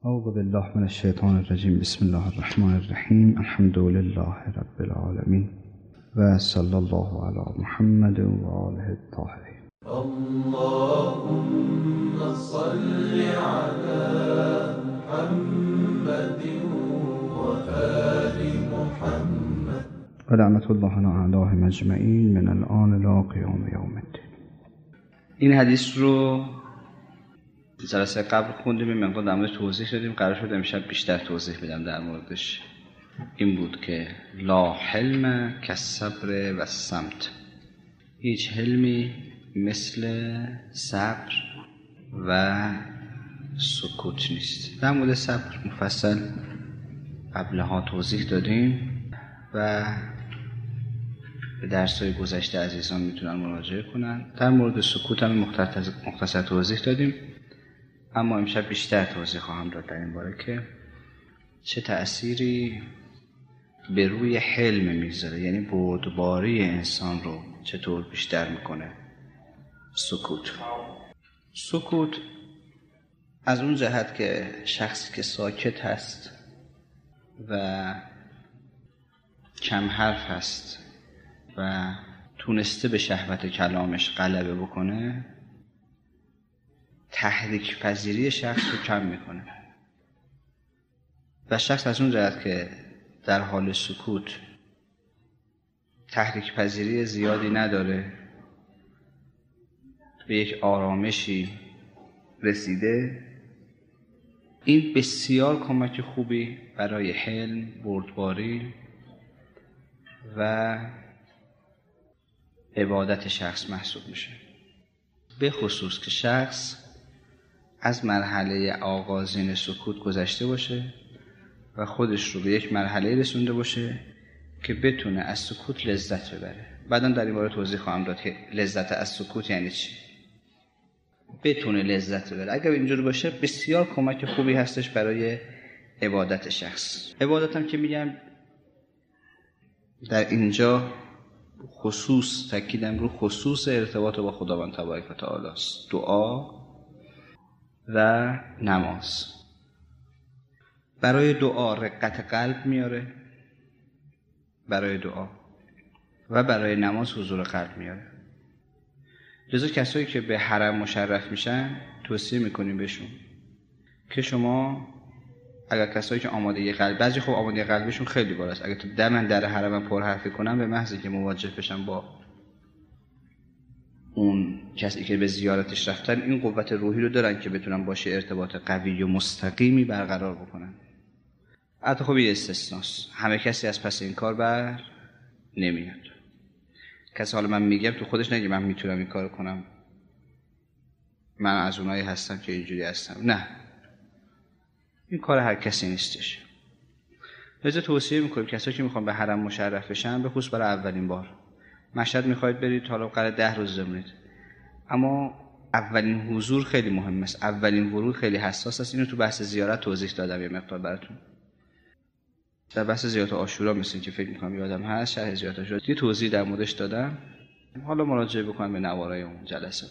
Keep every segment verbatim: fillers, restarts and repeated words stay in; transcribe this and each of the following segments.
اعوذ بالله من الشیطان الرجیم. بسم الله الرحمن الرحیم. الحمد لله رب العالمین و صلی الله علی محمد و آله الطاهرین. اللهم صل على محمد و آل محمد و لعنت الله علیهم اجمعین من الآن الی قیام یوم الدین. این حدیث رو جلسه قبل خوندیم، این مقدار در مورد توضیح دادیم. قرار شد امشب بیشتر توضیح بدم در موردش. این بود که لا حلم کالصبر و الصمت، هیچ حلمی مثل صبر و سکوت نیست. در مورد صبر مفصل قبلها توضیح دادیم و به درس‌های گذشته عزیزان میتونن مراجعه کنن. در مورد سکوت هم مختصر توضیح دادیم، اما امشب بیشتر توضیح خواهم داد در این باره که چه تأثیری به روی حلم میذاره، یعنی بردباری انسان رو چطور بیشتر میکنه سکوت. سکوت از اون جهت که شخصی که ساکت هست و کم حرف هست و تونسته به شهوت کلامش غلبه بکنه، تحریک پذیری شخص رو کم میکنه و شخص از اون جهت که در حال سکوت تحریک پذیری زیادی نداره، به یک آرامشی رسیده، این بسیار کمک خوبی برای حلم، بردباری و عبادت شخص محسوب میشه. به خصوص که شخص از مرحله آغازین سکوت گذشته باشه و خودش رو به یک مرحله رسونده باشه که بتونه از سکوت لذت ببره. بعداً در این باره توضیح خواهم داد که لذت از سکوت یعنی چی. بتونه لذت ببره. اگر اینجور باشه بسیار کمک خوبی هستش برای عبادت شخص. عبادت هم که میگم در اینجا خصوص تاکیدم رو خصوص ارتباط با خداوند تبارک و تعالی است. دعا و نماز. برای دعا رقت قلب میاره، برای دعا و برای نماز حضور قلب میاره. لذا کسایی که به حرم مشرف میشن توصیه میکنیم بهشون که شما اگر کسایی که آماده قلب، بعضی خب آماده قلبشون خیلی بالاست، اگر تو دمن در حرم پر حرفی کنن به محض که مواجه بشن با اون کسی که به زیارتش رفتن، این قوت روحی رو دارن که بتونن باشه ارتباط قوی و مستقیمی برقرار بکنن. البته خب یه استثناست، همه کسی از پس این کار بر نمیاد. کسی حالا من میگم تو خودش نگه من میتونم این کار کنم، من از اونایی هستم که اینجوری هستم، نه، این کار هر کسی نیستش. لذا توصیه میکنیم کسایی که میخوان به حرم مشرف بشن، به خصوص برای اولین بار مشهد میخواید برید، حالا قرار ده روز بمونید، اما اولین حضور خیلی مهم است، اولین ورود خیلی حساس است. اینو تو بحث زیارت توضیح دادم یه مقدار براتون. در بحث زیارت عاشورا مثل که فکر میکنم یادم هست، شرح زیارت عاشورا یه توضیح در موردش دادم، حالا مراجعه بکنم به نوارای اون جلسات.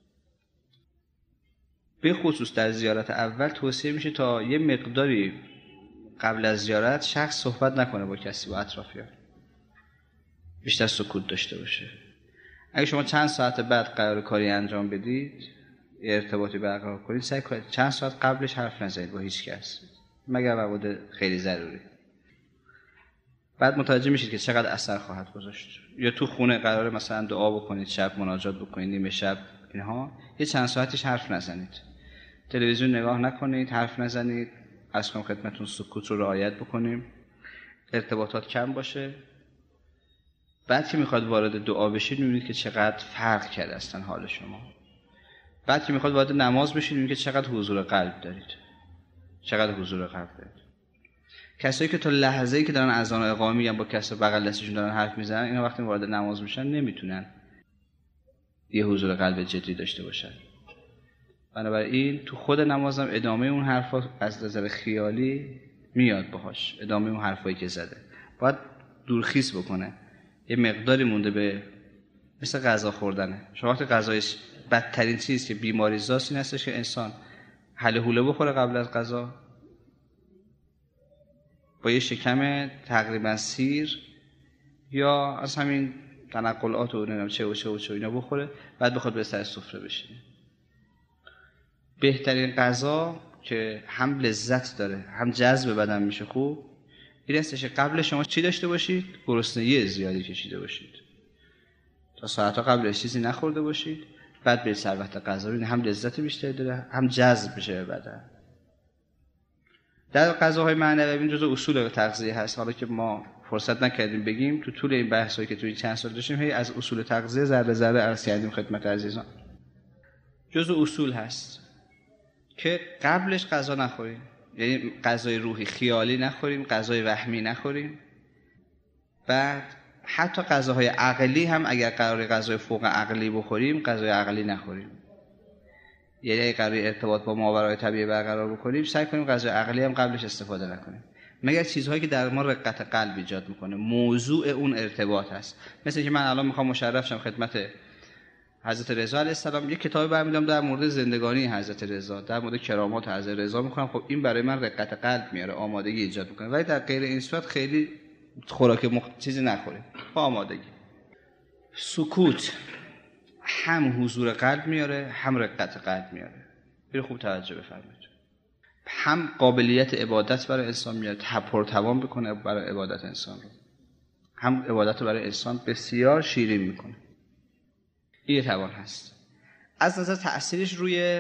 به خصوص در زیارت اول توصیه میشه تا یه مقداری قبل از زیارت شخص صحبت نکنه با کسی، با اطرافیان، بیشتر سکوت داشته باشه. اگه شما چند ساعت بعد قرار کاری انجام بدید، ارتباطی برقرار کنید، سعی کنید چند ساعت قبلش حرف نزنید با هیچ کس مگر مواد خیلی ضروری. بعد متوجه میشید که چقدر اثر خواهد گذاشت. یا تو خونه قراره مثلا دعا بکنید، شب مناجات بکنید، نیمه شب اینها، یه چند ساعتیش حرف نزنید، تلویزیون نگاه نکنید، حرف نزنید، از کنم خدمتون سکوت رو رعایت بکنیم، ارتباطات کم باشه. بعد که میخواد وارد دعا بشید میبینید که چقدر فرق کرده اصلا حال شما. بعد که میخواد وارد نماز بشید میبینید که چقدر حضور قلب دارید، چقدر حضور قلب دارید. کسایی که تا لحظه‌ای که دارن اذان و اقامه میگن با کسی بغل دستشون دارن حرف میزنن، اینا وقتی وارد نماز میشن نمیتونن یه حضور قلب جدی داشته باشن. بنابراین تو خود نمازم ادامه اون حرفا از نظر خیالی میاد باهاش، ادامه اون حرفایی که زده باید دورخیز بکنه. یه مقداری مونده به مثل غذا خوردنه. شما وقتی غذایش بدترین چیز که بیماریزاست این هستش که انسان هله هوله بخوره قبل از غذا، با یه شکم تقریبا سیر یا از همین تنقلات و نمیدونم چه و چه و چه اینا بخوره، بعد بخواد به سر سفره بشینه. بهترین غذا که هم لذت داره هم جذب بدن میشه خوب، این هستش که قبل شما چی داشته باشید؟ گرسنگی زیادی کشیده باشید، تا ساعتها قبلش چیزی نخورده باشید، بعد برید سر وقت غذا. این هم لذت بیشتری داره هم جذب بشه به بدن. در غذاهای معنوی این جزء اصول تغذیه هست. حالا که ما فرصت نکردیم بگیم، تو طول این بحثایی که توی چند سال داشتیم هی از اصول تغذیه ذره ذره عرض کردیم خدمت عزیزان. جزء اصول هست که قبلش غذا نخوریم، یعنی غذای روحی خیالی نخوریم، غذای وهمی نخوریم. بعد حتی غذاهای عقلی هم اگر قراره غذای فوق عقلی بخوریم، غذای عقلی نخوریم. یعنی اگر قراره ارتباط با ماورای طبیعی برقرار بکنیم، سعی کنیم غذای عقلی هم قبلش استفاده نکنیم، مگر چیزهایی که در ما رقت قلب ایجاد میکنه، موضوع اون ارتباط هست. مثل که من الان میخوام مشرف شم خدمت حضرت رضا علیه السلام، یک کتابی برمی‌دارم در مورد زندگانی حضرت رضا، در مورد کرامات حضرت رضا میکنم. خب این برای من رقت قلب میاره، آمادگی ایجاد میکنه. ولی در غیر این صورت خیلی خوراک مخ... چیزی نخوریم با آمادگی. سکوت هم حضور قلب میاره هم رقت قلب میاره. اینو خوب توجه بفرمایید. هم قابلیت عبادت برای انسان میاره، پرتوان بکنه برای عبادت انسان رو، هم عبادت رو برای انسان بسیار شیرین میکنه. این توان هست. از نظر تأثیرش روی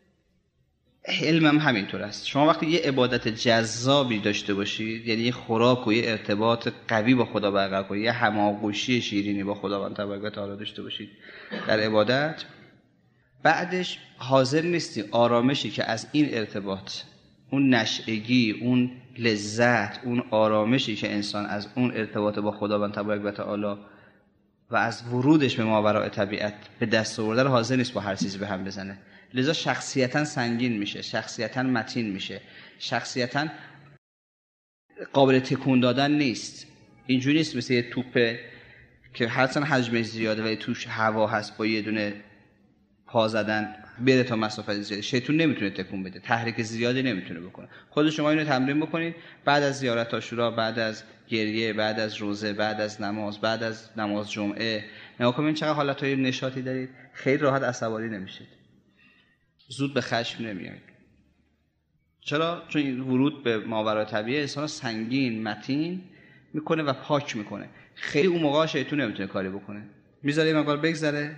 علم هم همینطور است. شما وقتی یه عبادت جذابی داشته باشید، یعنی یه خوراک و یه ارتباط قوی با خدا برقرار کنید، یه هماغوشی شیرینی با خداوند تبارک و تعالی داشته باشید در عبادت، بعدش حاضر نیستی آرامشی که از این ارتباط، اون نشئگی، اون لذت، اون آرامشی که انسان از اون ارتباط با خداوند تبارک و تعالی و از ورودش به ماوراء طبیعت به دست آورده رو حاضر نیست با هر چیزی به هم بزنه. لذا شخصیتاً سنگین میشه، شخصیتاً متین میشه، شخصیتاً قابل تکون دادن نیست. اینجوری نیست مثل یه توپه که هرچند حجمش زیاده ولی توش هوا هست، با یه دونه پا زدن بره تا مسافت زیادی. شیطون نمیتونه تکون بده، تحریک زیادی نمیتونه بکنه. خود شما اینو تمرین بکنید، بعد از زیارت عاشورا، بعد از گریه، بعد از روزه، بعد از نماز، بعد از نماز جمعه، نگاه کنید چقدر حالتهای نشاطی دارید. خیلی راحت عصبانی نمیشید، زود به خشم نمیایید. چرا؟ چون این ورود به ماوراء طبیعه انسان سنگین متین میکنه و پاک میکنه. خیلی اون موقع شیطون نمیتونه کاری بکنه، میذاره مقدار بگذره.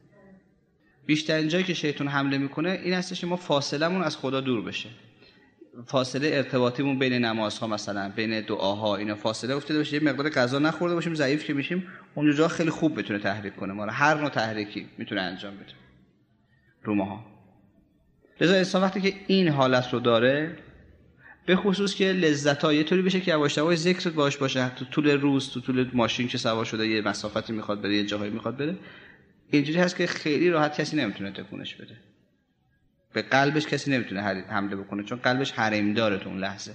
بیشترین جایی که شیطان حمله میکنه این هستش که ما فاصلمون از خدا دور بشه، فاصله ارتباطیمون بین نمازها، مثلا بین دعاها، اینا فاصله افتاده باشه. یه مقدار غذا نخورده باشیم، ضعیف که میشیم، اون جا خیلی خوب بتونه تحریک کنه ما رو. هر نوع تحریکی میتونه انجام بده رو ماها. لذا انسان وقتی که این حالت رو داره، به خصوص که لذت‌ها یه طوری بشه که یواش یواش ذکرت باش باشه، تو طول روز، تو طول ماشین که سوار شده یه مسافتی میخواد بره، یه جایی میخواد بره، اینجوری هست که خیلی راحت کسی نمیتونه تکونش بده، به قلبش کسی نمیتونه حمله بکنه، چون قلبش حریم داره تو اون لحظه.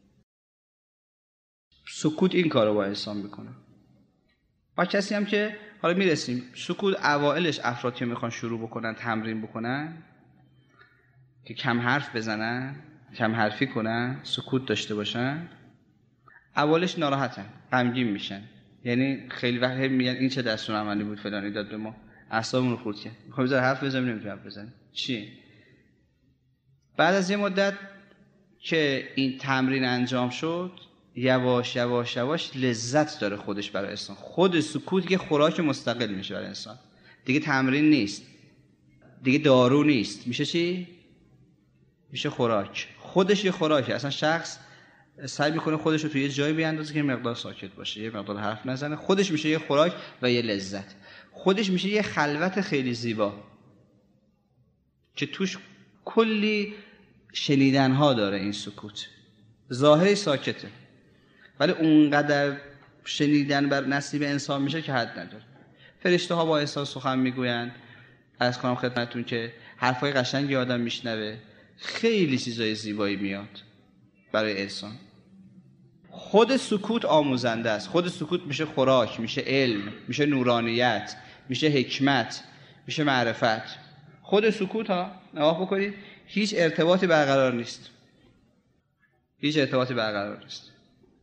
سکوت این کارو با انسان میکنه. با کسی هم که حالا میرسیم سکوت اوائلش افرادی که میخوان شروع بکنن تمرین بکنن که کم حرف بزنن، کم حرفی کنن، سکوت داشته باشن، اولش ناراحتن، غمگین میشن. یعنی خیلی وقت میگن این چه دستور عملی بود فلانی داد به ما، اعصابمون رو خورد کرد، میخوام بذار حرف بزنیم نمیتونم حرف بزنیم. چی؟ بعد از یه مدت که این تمرین انجام شد، یواش یواش یواش لذت داره خودش برای انسان. خود سکوت یه خوراک مستقل میشه برای انسان، دیگه تمرین نیست، دیگه دارو نیست، میشه چی؟ میشه خوراک. خودش یه خوراکه. اصلا شخص سعی میکنه خودش رو توی یه جایی بیاندازه که مقدار ساکت باشه، یه مقدار حرف نزنه، خودش میشه یه خوراک و یه لذت. خودش میشه یه خلوت خیلی زیبا که توش کلی شنیدنها داره. این سکوت ظاهری ساکته ولی اونقدر شنیدن بر نصیب انسان میشه که حد نداره. فرشته ها با انسان سخن میگویند. عرض کنم خدمتتون که حرفای قشنگی آدم میشنوه، خیلی چیزای زیبایی میاد برای انسان. خود سکوت آموزنده است. خود سکوت میشه خوراک، میشه علم، میشه نورانیت، میشه حکمت، میشه معرفت. خود سکوت ها نگاه بکنید هیچ ارتباطی برقرار نیست، هیچ ارتباطی برقرار نیست.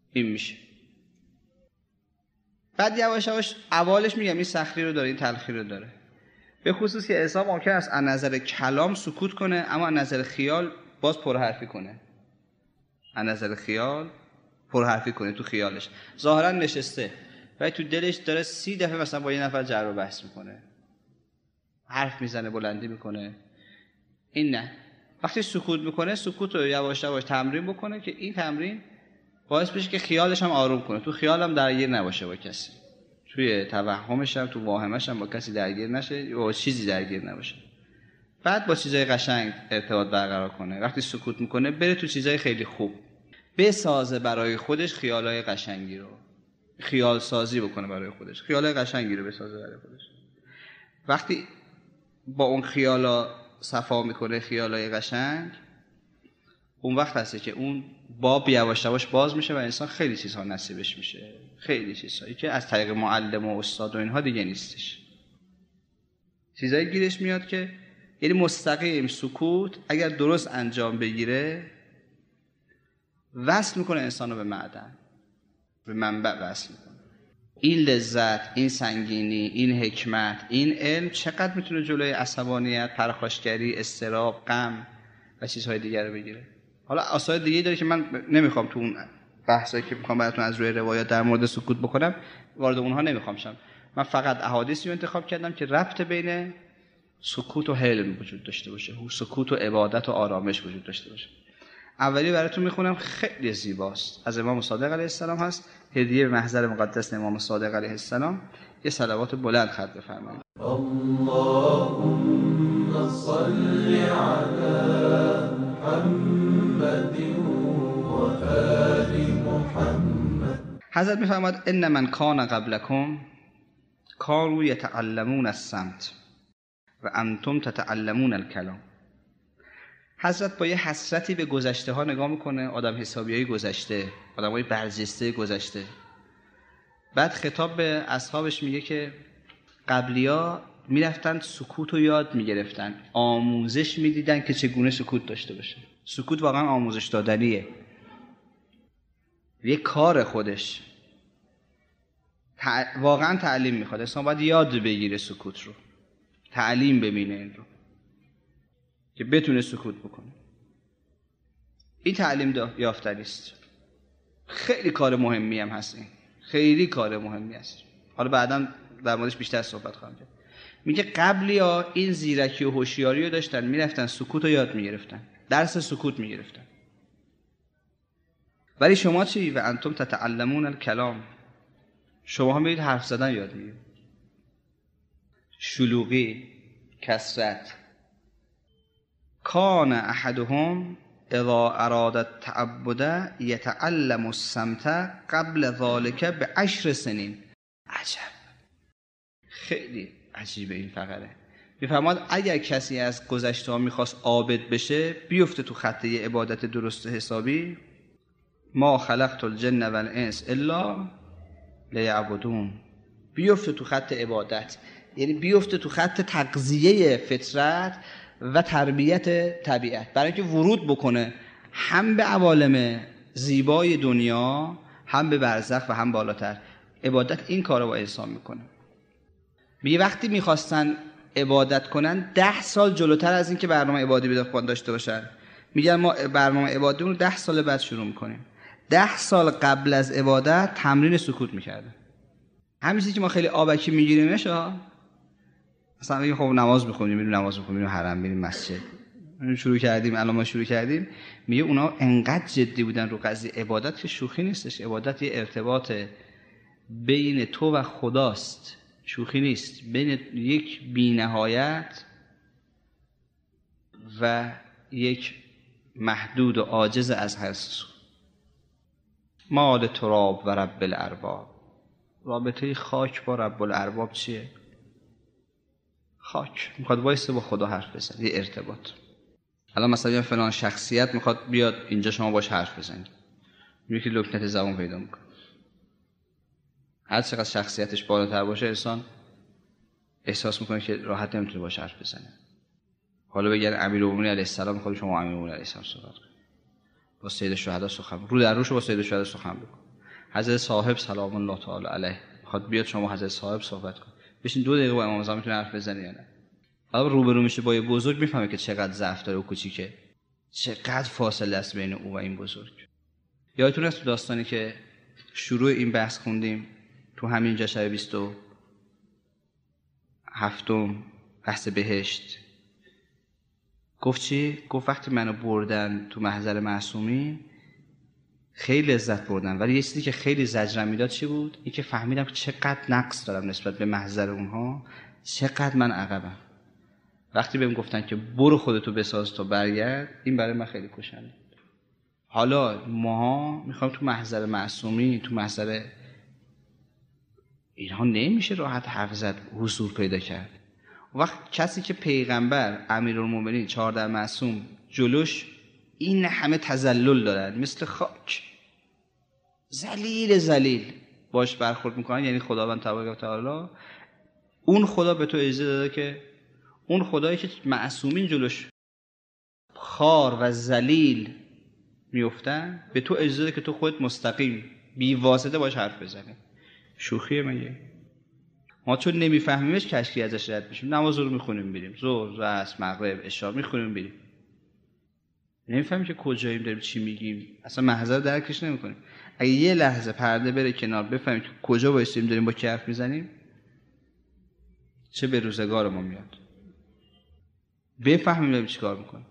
این میشه. بعد یواش یواش اولش میگم این سختی رو داره، این تلخی رو داره. به خصوص که انسان ممکن است از نظر کلام سکوت کنه اما از نظر خیال باز پرحرفی کنه. از نظر خیال پرحرفی کنه تو خیالش. ظاهرا نشسته ولی تو دلش داره سی دفعه مثلا با یه نفر جر و بحث میکنه. حرف میزنه، بلندی میکنه. این نه. وقتی سکوت میکنه، سکوت رو یواش یواش تمرین بکنه که این تمرین باعث بشه که خیالش هم آروم کنه. تو خیالم درگیر نباشه با کسی. توی توهمش هم، تو واهمش هم با کسی درگیر نشه یا با چیزی درگیر نباشه. بعد با چیزای قشنگ ارتباط برقرار کنه. وقتی سکوت میکنه بره تو چیزای خیلی خوب. بسازه برای خودش خیالای قشنگی رو. خیال سازی بکنه برای خودش. خیالای قشنگی رو بسازه برای خودش. وقتی با اون خیالا صفا میکنه، خیالای قشنگ، اون وقت هسته که اون باب یواش یواش باز میشه و انسان خیلی چیزها نصیبش میشه. خیلی چیزهایی که از طریق معلم و استاد و اینها دیگه نیستش. چیزایی گیرش میاد که یعنی مستقیم سکوت اگر درست انجام بگیره وصل میکنه انسانو به معدن، به منبع وصل میکنه. این لذت، این سنگینی، این حکمت، این علم چقدر میتونه جلوی عصبانیت، پرخاشگری، اضطراب، غم و چیزهای دیگر رو بگیره. حالا آثار دیگه داره که من نمیخوام تو اون بحثایی که میخوام براتون از روی روایات در مورد سکوت بکنم وارد اونها نمیخوام شم. من فقط احادیثی رو انتخاب کردم که ربط بین سکوت و حلم وجود داشته باشه، سکوت و عبادت و آرامش وجود داشته باشه. اولی براتون میخونم، خیلی زیباست، از امام صادق علیه السلام هست، هدیه به محضر مقدس امام صادق علیه السلام. یه صلوات بلند خط بفرمایید. اللهم صل علی محمد و آل محمد. حضرت میفرماید ان من کان قبلکم کانوا یتعلمون الصمت و انتم تتعلمون الکلام. حضرت با یه حسرتی به گذشته ها نگاه میکنه، آدم حسابیای گذشته، آدمای برجسته گذشته. بعد خطاب به اصحابش میگه که قبلیا میرفتن سکوت رو یاد میگرفتن، آموزش میدیدن که چگونه سکوت داشته باشه. سکوت واقعا آموزش دادنیه، یه کار خودش، تع... واقعا تعلیم میخواد. انسان باید یاد بگیره سکوت رو، تعلیم ببینه این رو که بتونه سکوت بکنه. این تعلیم یافتنی است. خیلی کار مهمی هم هست، این خیلی کار مهمی است. حالا بعداً در موردش بیشتر صحبت خواهم کرد. میگه قبلیا این زیرکی و هوشیاری رو داشتن، میرفتن سکوت رو یاد میگرفتن، درس سکوت میگرفتن. ولی شما چی؟ و انتم تتعلمون الکلام، شما هم میرید حرف زدن یاد میگیرید. شلوغی، کثرت. کان احدهم اذا اراد التعبد یتعلم الصمت قبل ذلك بعشر سنین. عجب، خیلی عجیبه این فقره. میفرماد اگر کسی از گذشته ها میخواست عابد بشه، بیفته تو خطه عبادت درست حسابی، ما خلقت الجن والانس الا لیعبدون، بیفته تو خط عبادت، یعنی بیفته تو خط تغذیه فطرت و تربیت طبیعت، برای اینکه ورود بکنه هم به عوالم زیبای دنیا، هم به برزخ و هم بالاتر. عبادت این کارو با انسان میکنه. میگه وقتی میخواستن عبادت کنن ده سال جلوتر از این که برنامه عبادی بدون داشته باشن، میگن ما برنامه عبادی رو ده سال بعد شروع میکنیم. ده سال قبل از عبادت تمرین سکوت میکردن. همین چیزی که ما خیلی آبکی میگیریمش ها، مثلا میگیم خب نماز بخونیم، میریم نماز بخونیم، میریم حرم، میریم مسجد، شروع کردیم، الان ما شروع کردیم. میگه اونا انقدر جدی بودن رو قضیه عبادت که شوخی نیستش. عبادت یه ارتباط بین تو و خداست، شوخی نیست، بین یک بی‌نهایت و یک محدود و عاجز از هر سو. مال تراب و رب الارباب. رابطه خاک با رب الارباب چیه؟ خاک میخواد وایسه با خدا حرف بزنه، یه ارتباط. الان مثلا فلان شخصیت میخواد بیاد اینجا شما باش حرف بزنید، میگه که لکنت زبان پیدا میکنه. هر چقدر شخصیتش بالاتر باشه انسان احساس میکنه که راحت نمیتونه باش حرف بزنه. حالا بگن امیرالمومنین علیه السلام میخواد شما امیرالمومنین علیه السلام صحبت کنید، با سید الشهدا سخن رو در روش با سید الشهدا سخن بکن. حضرت صاحب سلام الله تعالی علیه میخواد بیاد شما حضرت صاحب صحبت کن، بشین دو دقیقه با امام زمان میتونه حرف بزنی یا نه؟ حالا روبرو میشه با یه بزرگ میفهمه که چقدر ضعف داره و کوچیکه، چقدر فاصله است بین او و این بزرگ. یادتون هست تو داستانی که شروع این بحث خوندیم تو همین جا شب بیست و هفتم بحث بهشت، گفت چی؟ گفت وقتی منو بردن تو محضر معصومین خیلی لذت بردن، ولی یه چیزی که خیلی زجرم میداد چی بود؟ این که فهمیدم که چقدر نقص دارم نسبت به محضر اونها، چقدر من عقبم. وقتی بهم گفتن که برو خودتو بساز تا برگرد، این برای من خیلی کشنده. حالا ماها میخوایم تو محضر معصومین، تو محضر اینها نمیشه راحت حرف زد، حضور پیدا کرد. وقت کسی که پیغمبر امیرالمومنین چهارده معصوم جلوش این همه تذلل دارن، مثل خاک ذلیل ذلیل باش برخورد میکنن، یعنی خداوند تبارک و تعالی، اون خدا به تو اجازه داده که اون خدایی که معصومین جلوش خار و ذلیل میفتن به تو اجازه داده که تو خودت مستقیم بی واسطه باش حرف بزنی. شوخیه مگه؟ ما چون نمیفهمیمش کشکی ازش رد میشیم، نماز رو میخونیم میریم، ظهر، عصر، مغرب، عشا میخونیم میریم، نمیفهمیم که کجاییم، داریم چی میگیم، اصلا محضر درکش نمیکنیم. اگه یه لحظه پرده بره کنار بفهمیم که کجا وایسیم داریم با کی حرف میزنیم، چه به روزگار ما میاد. بفهمیم داریم چیکار میکنیم.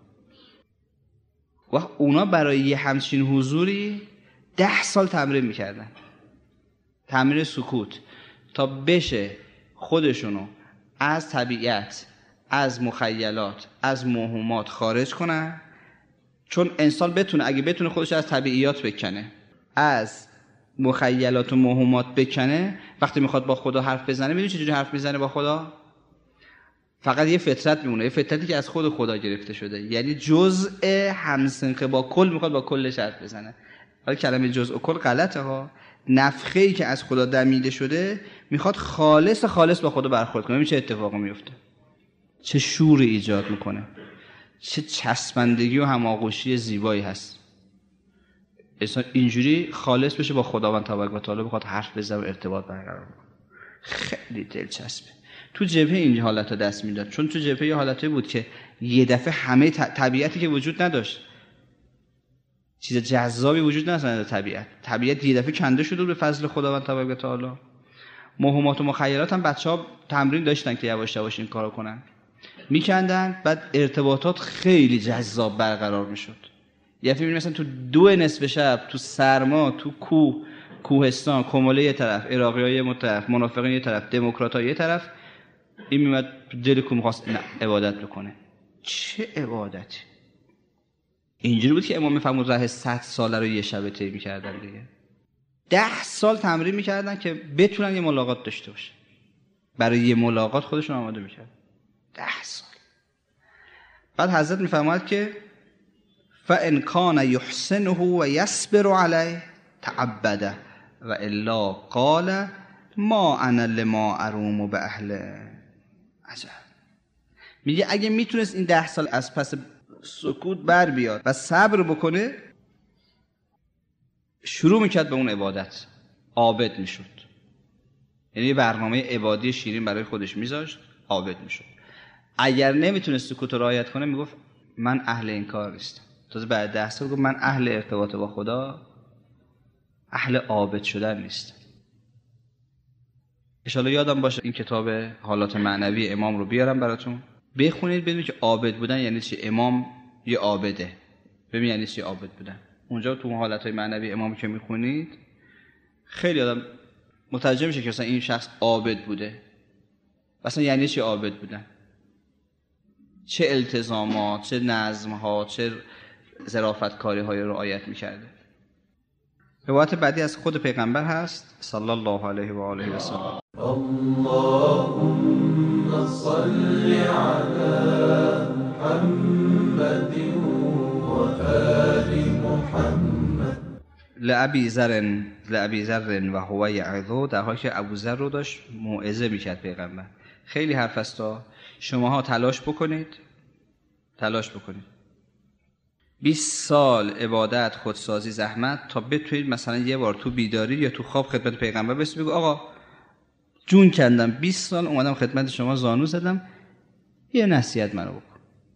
وقت اونا برای یه همچین حضوری ده سال تمرین میکردن، تمرین سکوت، تا بشه خودشونو از طبیعت، از مخیلات، از موهومات خارج کنن. چون انسان بتونه، اگه بتونه خودش از طبیعیات بکنه، از مخیلات و موهومات بکنه، وقتی میخواد با خدا حرف بزنه، میدونی چجوری حرف میزنه با خدا؟ فقط یه فطرت میمونه، یه فطرتی که از خود خدا گرفته شده، یعنی جزء همسنخ با کل میخواد با کلش حرف بزنه. حالا کلمه جزء و کل غلطه ها، نفخه‌ای که از خدا دمیده شده میخواد خالص خالص با خدا برخورد کنه. چه اتفاقی میفته؟ چه شوری ایجاد میکنه، چه چسبندگی و هماغوشی زیبایی هست. انسان اینجوری خالص بشه با خداوند تبارک و تعالی، بخواد حرف بزنه و ارتباط برقرار کنه. خیلی دلچسبه. تو جبهه این حالت دست میداد، چون تو جبهه یه حالتی بود که یه دفعه همه طبیعتی که وجود نداشت، چیز جذابی وجود نداشت در طبیعت، طبیعت یه دفعه کنده شده به فضل خداوند تبارک و تعالی. موهومات و مخیلات هم بچه‌ها تمرین داشتن که یواش یواش این کارو کنن، میکندن، بعد ارتباطات خیلی جذاب برقرار میشد. یه فیلم مثلا تو دو نصف شب، تو سرما، تو کوه، کوهستان، کماله یه طرف، عراقی‌ها یه طرف، منافقین یه طرف، دموکرات‌ها یه طرف، این میمد دل کو می‌خواست عبادت بکنه. چه عبادتی! اینجوری بود که امام فرمود راه صد ساله رو یه شب طی می‌کردن دیگه. ده سال تمرین می‌کردن که بتونن یه ملاقات داشته باشن. برای یه ملاقات خودشون آماده می‌کردن. ده سال. بعد حضرت می‌فرماید که فَإِنْ كَانَ يُحْسِنُهُ وَيَصْبِرُ عَلَيْهِ تَعَبَّدَ وَإِلَّا قَالَ ما انا لما اروم به اهل. عجب. میگه اگه میتونست این ده سال از پس سکوت بر بیاد و صبر بکنه، شروع میکرد به اون عبادت، عابد میشد. یعنی برنامه عبادی شیرین برای خودش میذاشت، عابد میشد. اگر نمیتونست سکوت رو رعایت کنه، میگفت من اهل این کار نیستم. تازه بعد ده سال گفت من اهل ارتباط با خدا، اهل عابد شدن نیستم. انشالله یادم باشه این کتاب حالات معنوی امام رو بیارم براتون بخونید، ببینید که عابد بودن یعنی چی. امام یه عابده، ببین یعنی چی عابد بودن. اونجا تو حالات معنوی امام که میخونید خیلی آدم متوجه میشه که مثلا این شخص عابد بوده، مثلا یعنی چی عابد بودن، چه التزامات، چه نظم‌ها، چه ظرافت‌کاری‌های رو رعایت می‌کرده. روایت بعدی از خود پیغمبر هست صلی الله علیه و آله و سلم. اللهم صل علی محمد و آل محمد. لأبی ذر لأبی ذر و هو یعظ، در حالی که ابوذر رو داشت موعظه می‌کرد پیغمبر. خیلی حرف هستا، شماها تلاش بکنید، تلاش بکنید بیست سال عبادت، خودسازی، زحمت تا بتونید مثلا یه بار تو بیداری یا تو خواب خدمت پیغمبر بسی بگو آقا جون کندم، بیست سال اومدم خدمت شما زانو زدم، یه نصیحت منو بکن.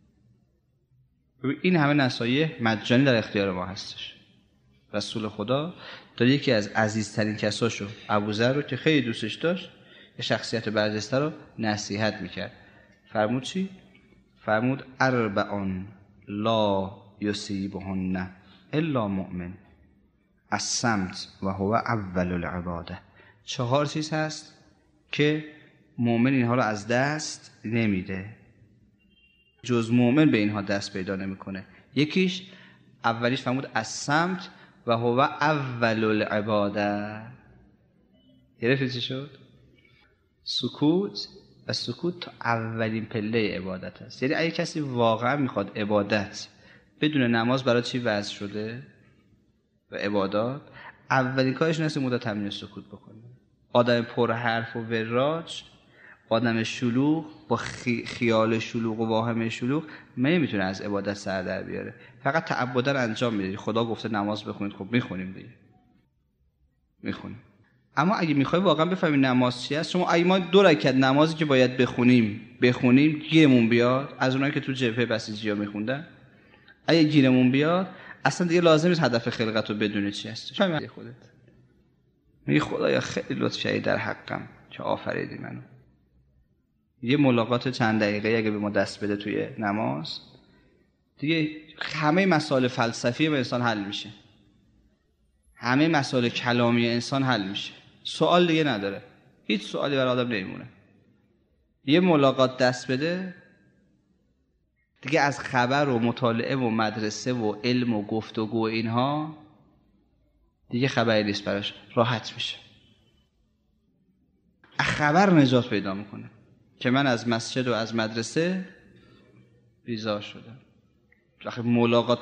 این همه نصایح مجانی در اختیار ما هستش. رسول خدا داره یکی از عزیزترین کساشو، ابوذر رو که خیلی دوستش داشت، یه شخصیت برجسته رو نصیحت میکرد. فرمود چی؟ فرمود اربعون لا یصیبهن الا مؤمن الصمت و هو اول العباده. چهار چیز هست که مؤمن اینها رو از دست نمیده، جز مؤمن به اینها دست پیدا نمیکنه. یکیش اولیش فرمود الصمت و هو اول العباده. گرفتی چی شد؟ سکوت. و سکوت تا اولین پله عبادت است. یعنی اگه کسی واقعا میخواد عبادت بدون نماز برای چی وضع شده و عبادات، اولین کارش اینه که مدت تمرین سکوت بکنه. آدم پر حرف و وراج، آدم شلوغ با خی... خیال شلوغ و واهم شلوغ نمیتونه از عبادت سر در بیاره. فقط تعبداً انجام میده. خدا گفته نماز بخونید، خب میخونیم دیگه، میخونیم. اما اگه میخوای واقعا بفهمی نماز چی است، شما اگه ما دو رکعت نمازی که باید بخونیم بخونیم گیرمون بیاد، از اونایی که تو جبهه بسیجی‌ها میخوندن، اگه گیرمون بیاد اصلا دیگه لازم نیست هدف خلقت رو بدونه چی هست. فهمی خودت میگی خدایا خیلی لطف کردی در حقم که آفریدی منو. یه ملاقات چند دقیقه اگه به ما دست بده توی نماز، دیگه همه مسائل فلسفی به انسان حل میشه، همه مسائل کلامی انسان حل میشه، سوال دیگه نداره، هیچ سوالی برای آدم نمیمونه. یه ملاقات دست بده دیگه از خبر و مطالعه و مدرسه و علم و گفتگو و اینها دیگه خبری نیست براش، راحت میشه. خبر نجات پیدا میکنه که من از مسجد و از مدرسه بیزار شدم. وقتی ملاقات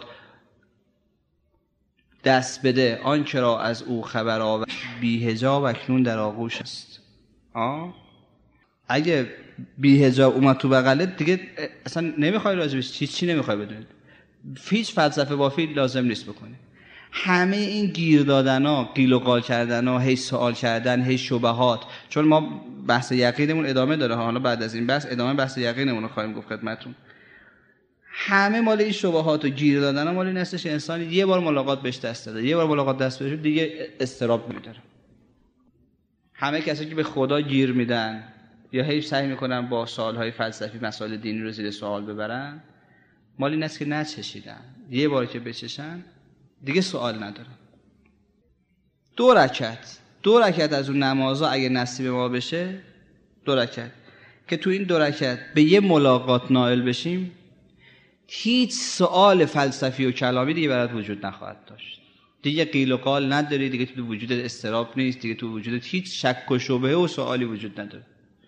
دست بده آن کرا از او خبر آور بی حجاب اکنون در آغوش است. آه؟ اگه بی حجاب اومد تو بغلت دیگه اصلا نمیخوای راجبش چی چی نمیخوای بدونید، هیچ فلسفه بافی لازم نیست بکنی. همه این گیر دادن ها، قیل و قال کردن ها، هی سوال کردن، هی شبهات، چون ما بحث یقینمون ادامه داره، حالا بعد از این بحث ادامه بحث یقینمون رو خواهیم گفت خدمتتون. همه مال این شبهات و گیر دادن ها مال این هستش انسان یه بار ملاقات بهش دست داده، یه بار ملاقات دست بهش دیگه استراب می‌داره. همه کسایی که به خدا گیر میدن یا هی سعی میکنن با سوالهای فلسفی مسائل دینی رو زیر سوال ببرن، مال این است که نچشیدن، یه بار که بچشن دیگه سوال ندارن. دو رکعت دو رکعت از اون نمازها اگه نصیب ما بشه، دو رکعت که تو این دو رکعت به یه ملاقات نائل بشیم، هیچ سوال فلسفی و کلامی دیگه برات وجود نخواهد داشت. دیگه قیل و قال نداری، دیگه تو وجودت استراب نیست، دیگه تو وجودت هیچ شک و شبهه و سوالی وجود نداره.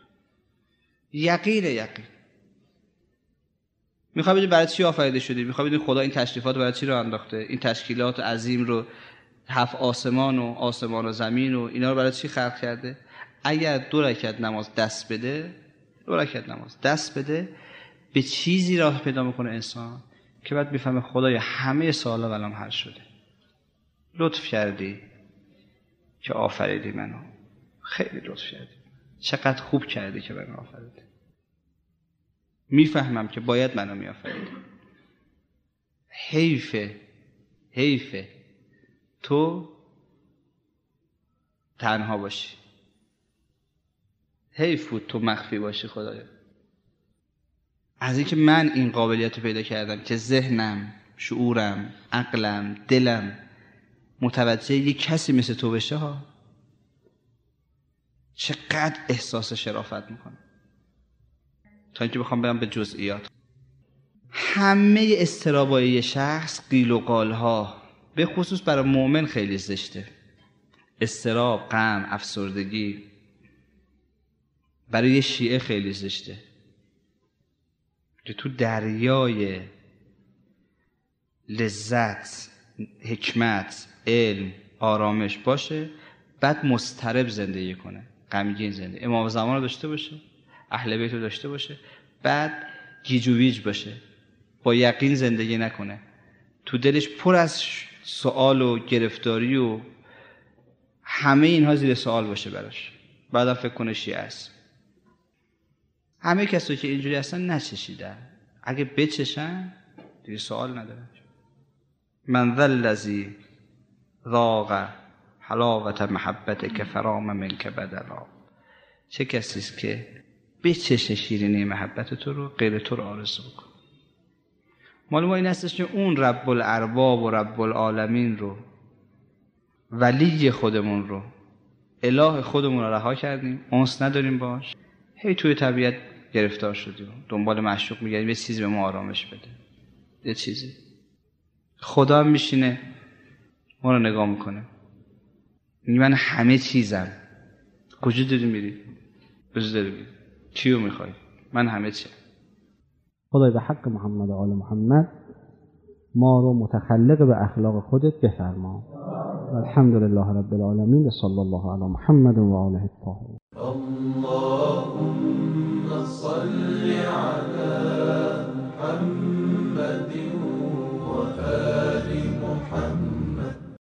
یقین یقین. میخوای بدونی برای چی آفریده شدی؟ میخوای بدونی خدا این تشریفات برای چی رو انداخته؟ این تشکیلات عظیم رو، هفت آسمان و آسمان و زمین و اینا رو برای چی خلق کرده؟ اگر دو رکعت نماز دست بده، دو رکعت نماز دست بده، به چیزی راه پیدا میکنه انسان که بعد میفهمه خدایا همه سوالا ولام حل شده. لطف کردی که آفریدی منو، خیلی لطف کردی، چقدر خوب کردی که منو آفریدی. میفهمم که باید منو میآفریدی. حیفه حیفه تو تنها باشی، حیف بود تو مخفی باشی خدایا. از اینکه من این قابلیت رو پیدا کردم که ذهنم، شعورم، عقلم، دلم متوجه یک کسی مثل تو بشه ها، چقدر احساس شرافت میکنم. تا اینکه بخوام برم به جزئیات، همه استرابای شخص قیل و قال ها به خصوص برای مؤمن خیلی زشته. استراب، غم، افسردگی برای شیعه خیلی زشته که تو دریای لذت، حکمت، علم، آرامش باشه، بعد مضطرب زندگی کنه، غمگین زندگی. امام زمان رو داشته باشه، اهل بیت رو داشته باشه، بعد گیج و ویج باشه، با یقین زندگی نکنه، تو دلش پر از سوال و گرفتاری و همه اینها زیر سوال باشه براش، بعدا فکر کنه شیعه است. همه کسایی که اینجوری هستن نچشیدن، اگه بچشن دیگه سوال ندارن. من ذا الذی ذاق حلاوت محبتک فرام منک بدلا، چه کسی است که بچشه شیرینی محبت تو رو، غیر تو رو آرزو کن. معلومه این هستش که اون رب الارباب و رب العالمین رو، ولی خودمون رو، اله خودمون رو رها کردیم، انس نداریم باش، هی توی طبیعت گرفتار شدیم، دنبال معشوق میگردیم یه چیزی به ما آرامش بده، یه چیزی. خدا هم میشینه ما رو نگاه میکنه، میگه من همه چیزم، کجا داری میری؟ کجا داری میری؟ چیو میخوای؟ من همه چیم. خدای به حق محمد و آل محمد ما رو متخلق به اخلاق خودت بفرما. الحمدلله رب العالمین، صلی الله علی محمد و آله الطاهرین. اللهم صل على محمد و آله